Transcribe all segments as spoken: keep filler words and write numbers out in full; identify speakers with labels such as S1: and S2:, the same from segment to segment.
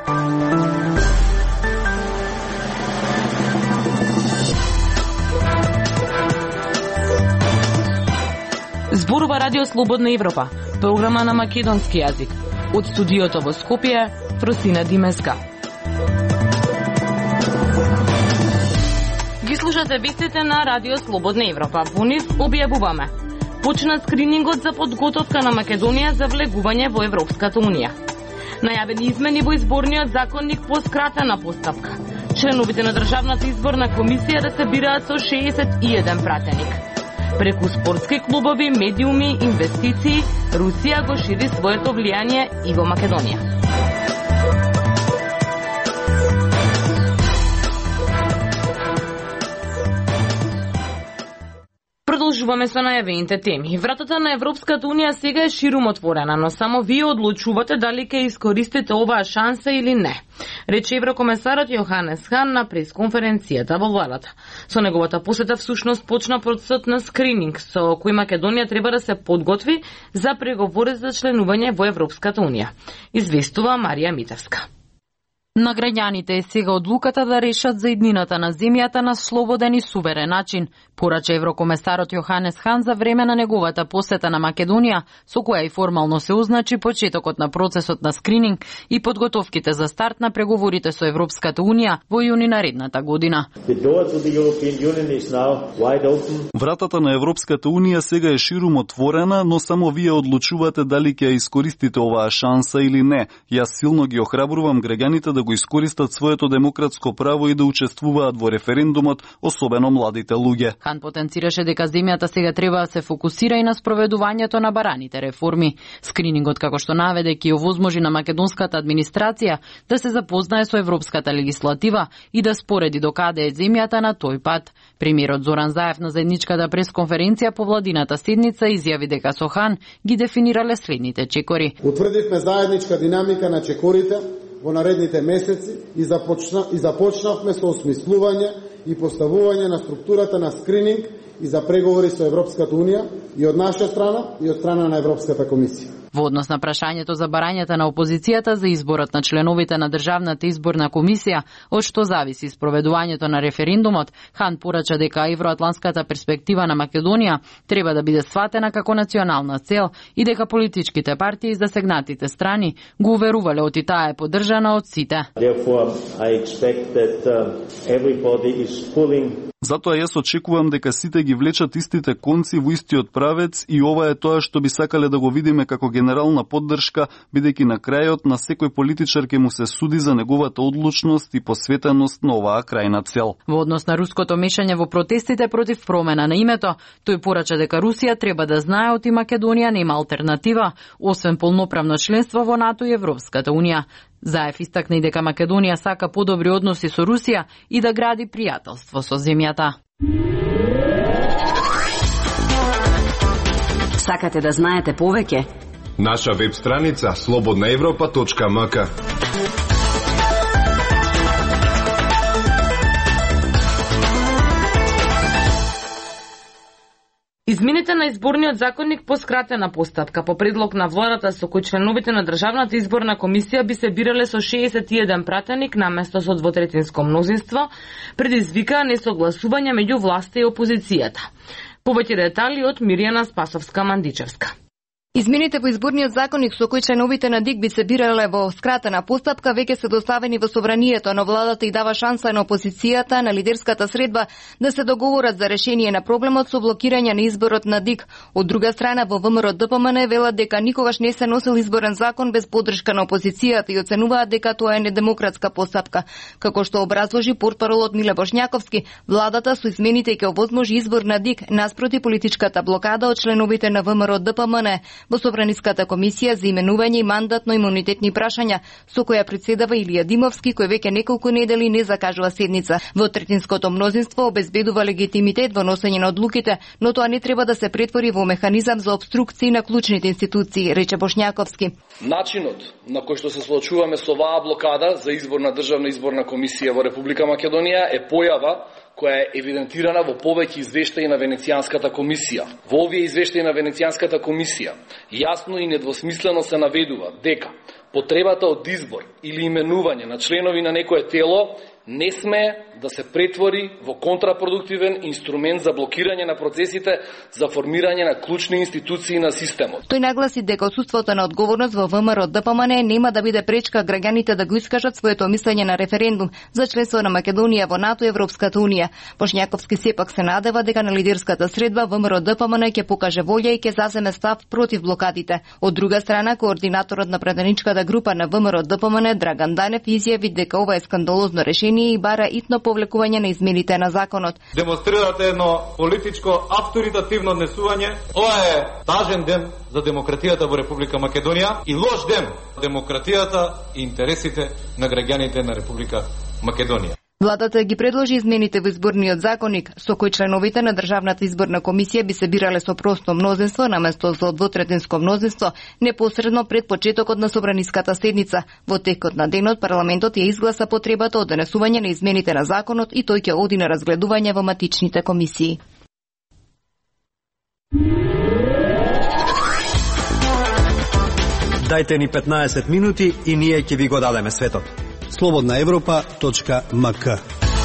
S1: Зборува Радио Слободна Европа, програма на македонски јазик. Од студиото во Скопје, Фросина Димеска. Ги слушате вестите на Радио Слободна Европа. Во нив објавуваме: почна скринингот за подготовка на Македонија за влегување во Европската Унија. Најавени измени во изборниот законник по скратена постапка. Членовите на Државната изборна комисија да се бираат со шеесет и еден пратеник. Преку спортски клубови, медиуми, инвестиции, Русија го шири своето влијание и во Македонија. Продолжуваме со најавените теми. Вратата на Европската Унија сега е ширум отворена, но само вие одлучувате дали ќе искористите оваа шанса или не, рече еврокомесарот Јоханес Хан на пресконференцијата во владата. Со неговата посета всушност почна процесот на скрининг со кој Македонија треба да се подготви за преговори за членување во Европската Унија. Известува Марија Митевска.
S2: На граѓаните е сега одлуката да решат за иднината на земјата на слободен и суверен начин, порача еврокомесарот Јоханес Хан за време на неговата посета на Македонија, со која и формално се означи почетокот на процесот на скрининг и подготовките за старт на преговорите со Европската Унија во јуни наредната година.
S3: Вратата на Европската Унија сега е ширум отворена, но само вие одлучувате дали ќе искористите оваа шанса или не. Јас силно ги охрабрувам граѓаните да го искористат своето демократско право и да учествуваат во референдумот, особено младите луѓе.
S2: Хан потенцираше дека земјата сега треба да се фокусира и на спроведувањето на бараните реформи. Скринингот, како што наведе, ќе овозможи на македонската администрација да се запознае со европската легислатива и да спореди докаде е земјата на тој пат. Премиерот Зоран Заев на заедничката пресконференција по владината седница изјави дека со Хан ги дефинирале следните чекори.
S4: Утврдивме заедничка динамика на чекорите во наредните месеци и, започна, и започнавме со осмислување и поставување на структурата на скрининг и за преговори со Европската Унија и од наша страна и од страна на Европската комисија.
S2: Во однос на прашањето за барањата на опозицијата за изборот на членовите на Државната изборна комисија, од што зависи спроведувањето на референдумот, Хан порача дека евроатланската перспектива на Македонија треба да биде сватена како национална цел и дека политичките партии и засегнатите страни го уверувале оти таа е поддржана од сите.
S3: Затоа јас очекувам дека сите ги влечат истите конци во истиот правец и ова е тоа што би сакале да го видиме како генерална поддршка, бидејќи на крајот на секој политичар ќе му се суди за неговата одлучност и посветеност на оваа крајна цел.
S2: Во однос на руското мешање во протестите против промена на името, тој порача дека Русија треба да знае оти Македонија нема алтернатива, освен полноправно членство во НАТО и Европската Унија. Заев истакна и дека Македонија сака подобри односи со Русија и да гради пријателство со земјата.
S5: Сакате да знаете повеќе?
S6: Наша веб страница слободна европа точка ем ка.
S1: Измените на изборниот законник по скратена постапка по предлог на владата со кој членовите на Државната изборна комисија би се бирале со шеесет и еден пратеник наместо со двотретинско мнозинство, предизвика несогласување меѓу власта и опозицијата. Повеќе детали од Мирјана Спасовска-Мандичевска.
S7: Измените во изборниот законник со кој членовите на ДИК би се бирале во скратена постапка веќе се доставени во собранието, но владата и дава шанса на опозицијата на лидерската средба да се договорат за решение на проблемот со блокирање на изборот на ДИК. Од друга страна, во ВМРО Д П М Н велат дека никогаш не се носил изборен закон без поддршка на опозицијата и оценуваат дека тоа е недемократска постапка. Како што образложи портпаролот Миле Бошњаковски, владата со измените ќе овозможи избор на ДИК наспроти политичката блокада од членовите на ВМРО Д П М Н во Собраниската комисија за именување и мандатно-имунитетни прашања, со која председава Илија Димовски, кој веќе неколку недели не закажува седница. Во третинското мнозинство обезбедува легитимитет во носење на одлуките, но тоа не треба да се претвори во механизам за обструкција на клучните институции, рече Бошњаковски.
S8: Начинот на кој што се соочуваме со оваа блокада за избор на Државна изборна комисија во Република Македонија е појава која е евидентирана во повеќе извештаи на Венецијанската комисија. Во овие извештаи на Венецијанската комисија јасно и недвосмислено се наведува дека потребата од избор или именување на членови на некое тело не смее да се претвори во контрапродуктивен инструмент за блокирање на процесите за формирање на клучни институции на системот.
S7: Тој нагласи дека отсуството на одговорност во ВМРО Д П М Н нема да биде пречка граѓаните да го искажат своето мислење на референдум за членство на Македонија во НАТО и Европската унија. Бошњаковски сепак се надева дека на лидерската средба ВМРО Д П М Н ќе покаже волја и ќе заземе став против блокадите. Од друга страна, координаторот на пратеничката група на ВМРО Д П М Н Драган Данев изјави дека ова е скандалозно решение и бара итно повлекување на измените на законот.
S9: Демонстрирате едно политичко авторитативно однесување. Ова е важен ден за демократијата во Република Македонија и лош ден за демократијата и интересите на граѓаните на Република Македонија.
S7: Владата ги предложи измените во изборниот законник, со кој членовите на Државната изборна комисија би се бирале со просто мнозинство наместо со двотретинско мнозинство непосредно пред почетокот на собраниската седница. Во текот на денот парламентот ја изгласа потребата од донесување на измените на законот и тој ќе оди на разгледување во матичните комисии.
S10: Дајте ни петнаесет минути и ние ќе ви го дадеме светот. слободна европа точка м к.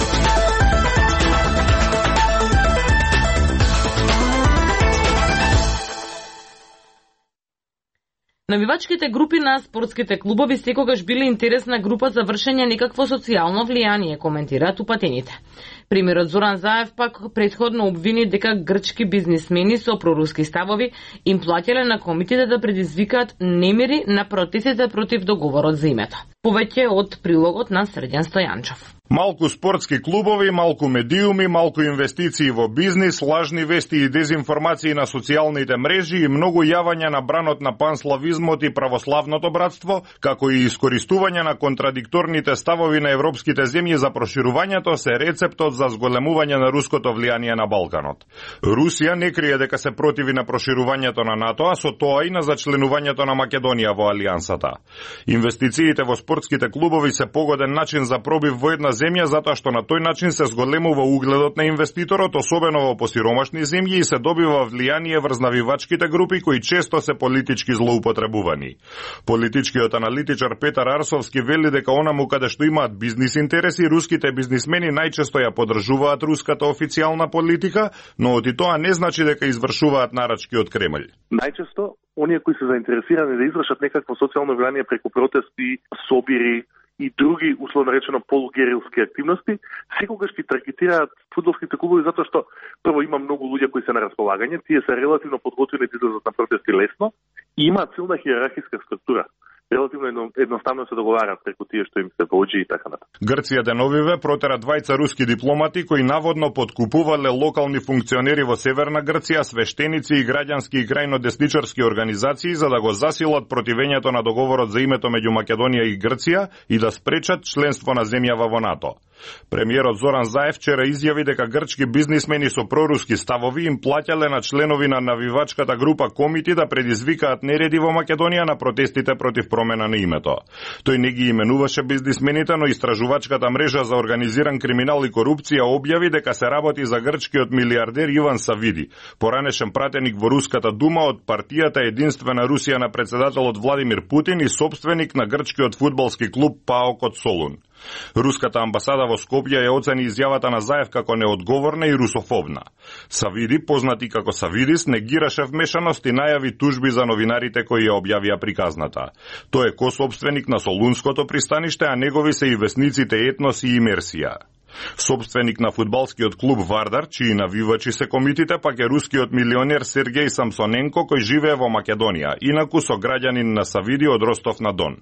S1: Навивачките групи на спортските клубови секогаш биле интересна група за вршење некакво социјално влијание, коментираат упатените. Примерот Зоран Заев пак претходно обвини дека грчки бизнисмени со проруски ставови им плаќале на комитите да предизвикаат немири на протестите против договорот за името. Повеќе од прилогот на Срđan Стојанчов.
S11: Малку спортски клубови, малку медиуми, малку инвестиции во бизнис, лажни вести и дезинформации на социјалните мрежи и многу јавања на бранот на панславизмот и православното братство, како и искористување на контрадикторните ставови на европските земји за проширувањето се рецептот за зголемување на руското влијание на Балканот. Русија не крие дека се противи на проширувањето на НАТО, а со тоа и на зачленувањето на Македонија во алијансата. Инвестициите во спортските клубови се погоден начин за пробив во една земја затоа што на тој начин се зголемува угледот на инвеститорот, особено во посиромашни земји, и се добива влијание врз навивачките групи кои често се политички злоупотребувани. Политичкиот аналитичар Петар Арсовски вели дека онаму каде што имаат бизнис интереси, руските бизнисмени најчесто ја поддржуваат руската официјална политика, но оти тоа не значи дека извршуваат нарачки од Кремљ.
S12: Најчесто оние кои се заинтересирани да извршат некакво социјално влијание преку протести, собири и други, условно речено, полугерилски активности, секогаш ги таргетираат фудбалските клубови затоа што прво има многу луѓе кои се на располагање, тие се релативно подготвени да излезат на протести лесно и имаат силна хиерархиска структура. Релативно едноставно се договарат преку тие што им се воџи и така натаму.
S11: Грција деновиве протера двајца руски дипломати кои наводно подкупувале локални функционери во Северна Грција, свештеници и граѓански и крајно десничарски организации за да го засилат противењето на договорот за името меѓу Македонија и Грција и да спречат членство на земјава во НАТО. Премиерот Зоран Заев вчера изјави дека грчки бизнисмени со проруски ставови им плаќале на членови на навивачката група комити да предизвикаат нереди во Македонија на протестите против промена на името. Тој не ги именуваше бизнисмените, но истражувачката мрежа за организиран криминал и корупција објави дека се работи за грчкиот милиардер Иван Савиди, поранешен пратеник во Руската дума од партијата Единствена Русија на председателот Владимир Путин и собственик на грчкиот фудбалски клуб ПАОК од Солун. Руската амбасада во Скопје ја оцени изјавата на Заев како неодговорна и русофобна. Савиди, познати како Савидис, негираше вмешаност и најави тужби за новинарите кои ја објавија приказната. Тој е кособственик на Солунското пристаниште, а негови се и весниците Етнос и Имерсија. Собственик на фудбалскиот клуб Вардар, чии навивачи се комитите, пак е рускиот милионер Сергеј Самсоненко, кој живее во Македонија, инаку со граѓанин на Савиди од Ростов на Дон.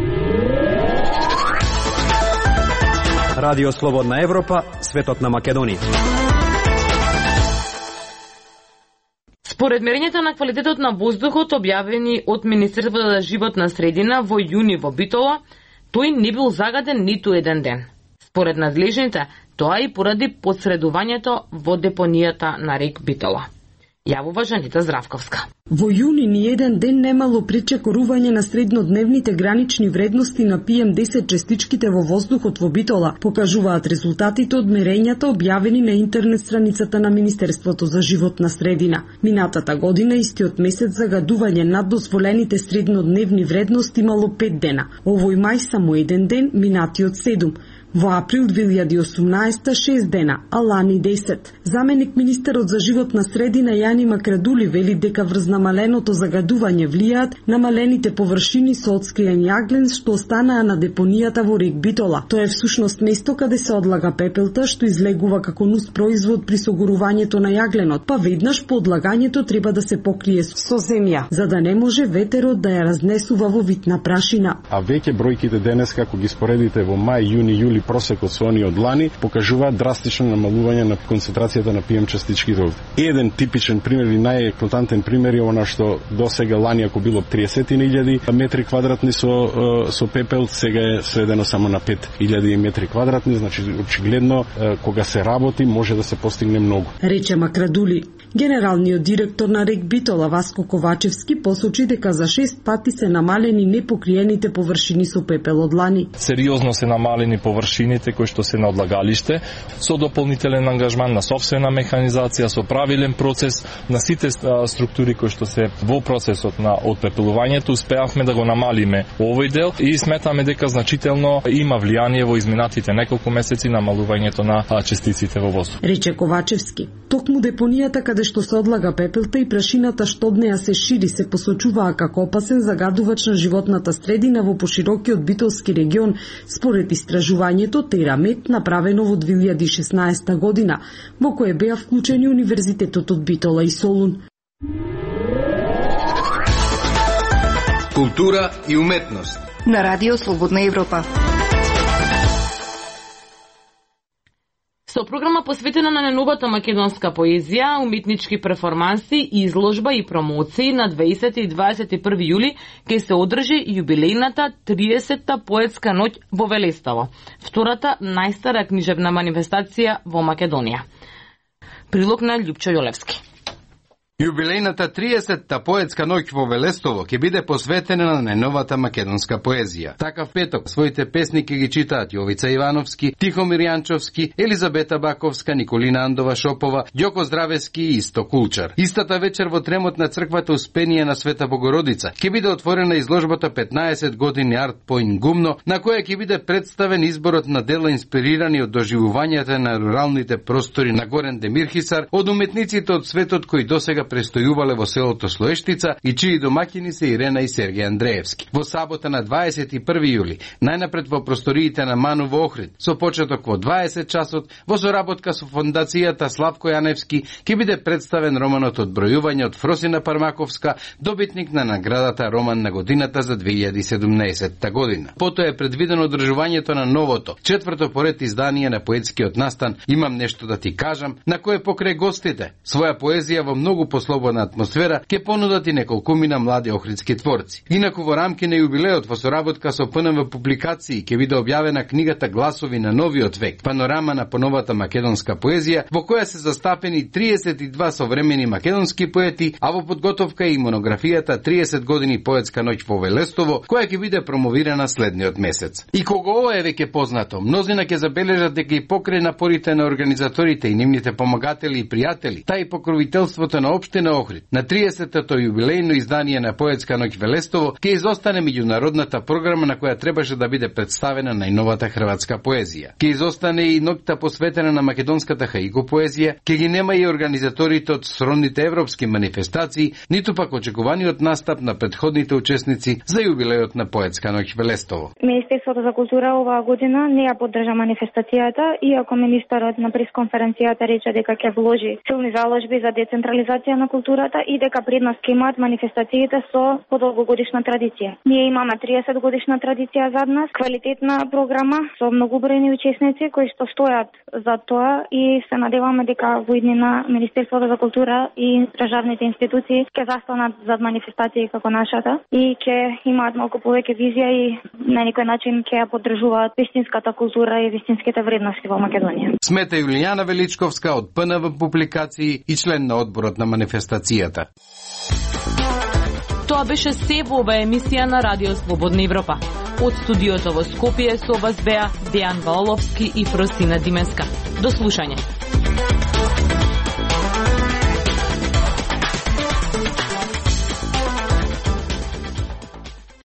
S10: Радио Слободна Европа, светот на Македонија.
S1: Според мерењата на квалитетот на воздухот објавени од Министерството за животна средина во јуни во Битола, тој не бил загаден ниту еден ден. Според надлежните, тоа и поради подсредувањето во депонијата на рек Битола. Јавува Жанита Здравковска.
S13: Во јуни ни еден ден немало пречекорување на среднодневните гранични вредности на пи ем десет честичките во воздухот во Битола, покажуваат резултатите од мерењата објавени на интернет страницата на Министерството за животна средина. Минатата година истиот месец загадување над дозволените среднодневни вредности имало пет дена. Овој мај само еден ден, минатиот седум. Во април две илјади и осумнаесета шест дена, а лани десет. Заменик министерот за животна средина Јани Макрадули вели дека врз намаленото загадување влијаат намалените површини со отскриен јаглен што останаа на депонијата во рек Битола. Тоа е всушност место каде се одлага пепелта што излегува како нус производ при согорувањето на јагленот, па веднаш по одлагањето треба да се покрие со земја, за да не може ветерот да ја разнесува во вид на прашина.
S14: А веќе бројките денес како ги споредите во мај, јуни, јули просекот со они од лани покажуваат драстично намалување на концентрацијата на пи ем частичките. Еден типичен пример и најеклатантен пример е она што досега лани ако било триесет илјади метри квадратни со со пепел, сега е сведено само на пет илјади метри квадратни, значи очигледно кога се работи може да се постигне многу.
S13: Рече Макрадули. Генералниот директор на рек Битола Васко Ковачевски посочи дека за шест пати се намалени непокриените површини со пепел од лани.
S15: Сериозно се намалени површините кои што се на одлагалиште со дополнителен ангажман на собствена механизација, со правилен процес на сите структури кои што се во процесот на отпепелувањето, успеавме да го намалиме овој дел и сметаме дека значително има влијание во изминатите неколку месеци намалувањето на честиците во воздух.
S13: Рече Ковачевски. Токму депонијата каде што се одлага пепелта и прашината што од неа се шири се посочуваа како опасен загадувач на животната средина во поширокиот битолски регион, според истражувањето Терамет направено во две илјади и шеснаесета година, во кое беа вклучени Универзитетот од Битола и Солун.
S16: Култура и уметност
S7: на Радио Слободна Европа.
S1: Со програма посветена на најновата македонска поезија, уметнички перформанси, изложба и промоции на дваесети и дваесет и први јули ќе се одржи јубилејната триесетта поетска ноќ во Велестово, втората најстара книжевна манифестација во Македонија. Прилог на Љупчо Јолевски.
S16: Јубилејната триесетта поетска ноќ во Велестово ќе биде посветена на најновата македонска поезија. Такав петок своите песни ќе ги читаат Јовица Ивановски, Тихомир Јанчовски, Елизабета Баковска, Николина Андова Шопова, Ѓоко Здравески и Исто Кулчар. Истата вечер во тремот на црквата Успение на Света Богородица ќе биде отворена изложбата петнаесет години арт поин гумно, на која ќе биде представен изборот на дела инспирирани од доживувањата на руралните простори на Горен Демирхисар од уметниците од светот кои досега престојувале во селото Слоештица и чии домаќини се Ирена и Сергеј Андреевски. Во сабота на дваесет и први јули, најнапред во просториите на Ману во Охрид, со почеток во дваесет часот, во соработка со фондацијата Славко Јаневски, ќе биде представен романот Одбројување од Фросина Пармаковска, добитник на наградата Роман на годината за две илјади и седумнаесетта година. Потоа е предвидено одржувањето на новото, четврто поред издание на поетскиот настан Имам нешто да ти кажам, на кое покрај гостите своја поезија во многу послободна атмосфера ќе понудат и неколкумина млади охридски творци. Инаку во рамки на јубилеот во соработка со П Н В публикации ќе биде објавена книгата Гласови на новиот век, панорама на поновата македонска поезија, во која се застапени триесет и два современи македонски поети, а во подготовка и монографијата триесет години поетска ноќ во Велестово, која ќе биде промовирана следниот месец. И кога ова е веќе познато, мнозина ќе забележат дека и покрај напорите на организаторите и нивните помагатели и пријатели, та и покровителството на општина Охрид, на триесеттото јубилејно издание на поетска ноќ Велестово ќе изостане меѓународната програма на која требаше да биде представена најновата хрватска поезија. Ќе изостане и ноќта посветена на македонската хаику поезија, ќе ги нема и организаторите од сродните европски манифестации, ниту пак очекуваниот настап на претходните учесници за јубилејот на поетска ноќ Велестово.
S17: Министерството за култура оваа година не ја поддржа манифестацијата, иако министерот на пресконференцијата рече дека ќе вложи силни заложби за децентрализација на културата и дека предност ќе имаат манифестациите со подолгогодишна традиција. Ние имаме триесет годишна традиција зад нас, квалитетна програма со многобројни учесници кои што стојат за тоа и се надеваме дека во иднина Министерството за култура и државните институции ќе застанат зад манифестации како нашата и ќе имаат малку повеќе визија и на некој начин ќе ја поддржуваат вистинската култура и вистинските вредности во Македонија.
S16: Смета Јулијана Величковска од П Н В публикации и член на одборот на манифестацијата.
S1: Тоа беше се во оваа емисија на Радио Слободна Европа. Од студиото во Скопје со вас беа Дејан Валовски и Фросина Димеска. До слушање.